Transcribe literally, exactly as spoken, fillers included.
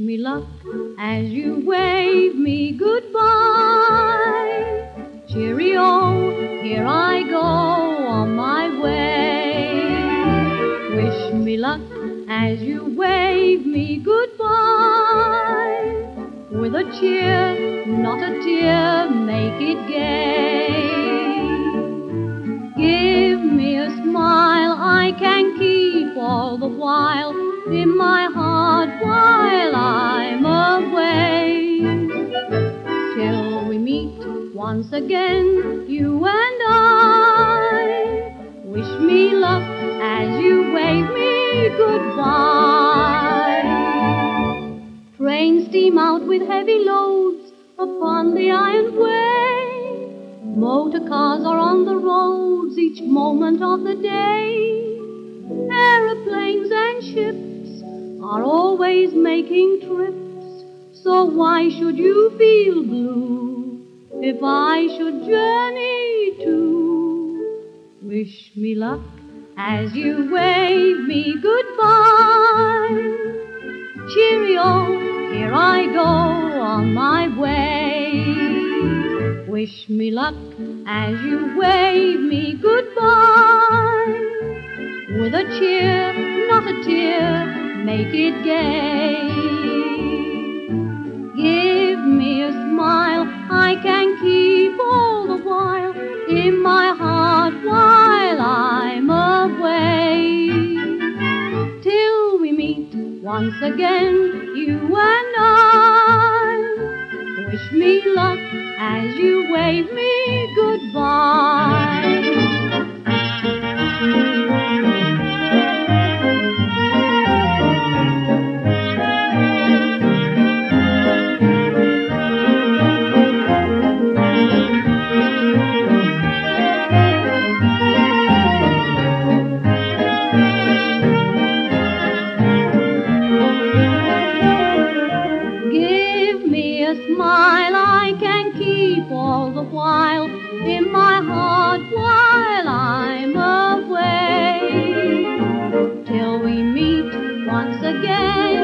me luck as you wave me goodbye. Cheerio, here I go on my way. Wish me luck as you wave me goodbye. With a cheer, not a tear, make it gay. Give me a smile I can keep all the while in my heart while I'm away. Till we meet once again, you and I. Wish me luck as you wave me goodbye. Trains steam out with heavy loads upon the iron way. Motor cars are on the roads each moment of the day. Aeroplanes and ships are always making trips. So why should you feel blue if I should journey too? Wish me luck as you wave me goodbye. Cheerio, here I go on my way. Wish me luck as you wave me goodbye. With a cheer, not a tear, make it gay. Give me a smile I can keep all the while in my heart while I'm away. Till we meet once again, you and I. Wish me luck as you wave me goodbye. Give me a smile I can keep all the while in my heart while I'm away. Till we meet once again.